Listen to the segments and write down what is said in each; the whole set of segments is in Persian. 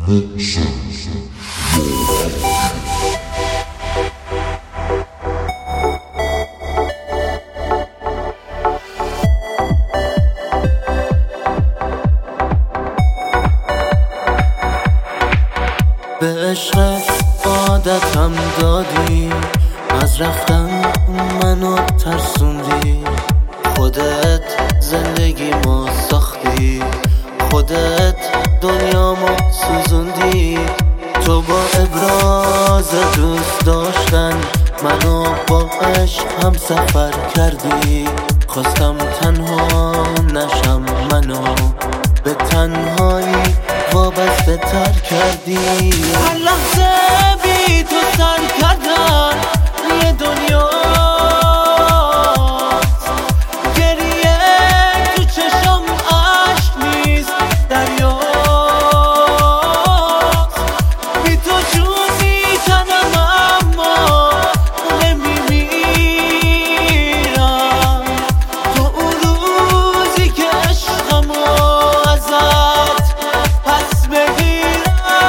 به عشقت عادتم دادی، از رفتن منو ترسوندی. خودت زندگیمو ساختی، خودت دنیامو سوزوندی. تو با ابراز دوست داشتن منو با عشق هم سفر کردی. خواستم تنها نشم، منو به تنهایی وابسته تر کردی. هر لحظه بی تو سر کردن یه دنیا، گریه تو چشم عشق نیست دریاست. بی تو جون میکنم اما نمیمیرم. تو اون روزی که عشقمو ازت پس بگیرم.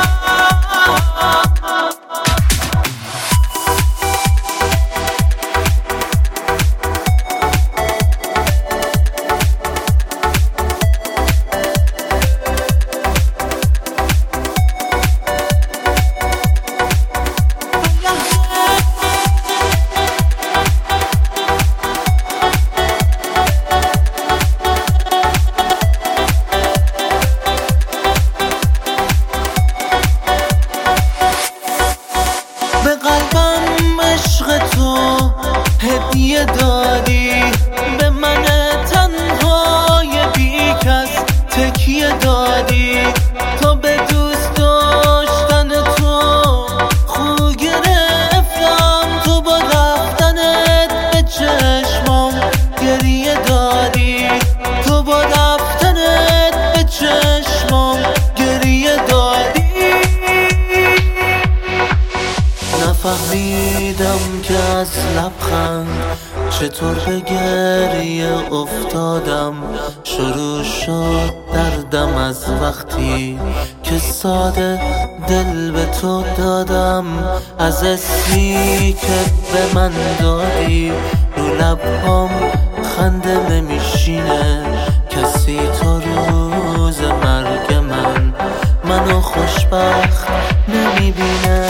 به قلبم عشق تو هدیه دادی، به من تنهای بی کس تکیه دادی. تو به دوست داشتن تو خو گرفتم، تو با رفتنت به چشمام گریه دادی. تو با رفتنت به چشمام گریه دادی. نفهمیدم که از لبخند چطور به گریه افتادم. شروع شد دردم از وقتی که ساده دل به تو دادم. از اسمی که به من دادی رو لبام خنده نمیشینه. کسی تا روز مرگ منو خوشبخت نمیبینه.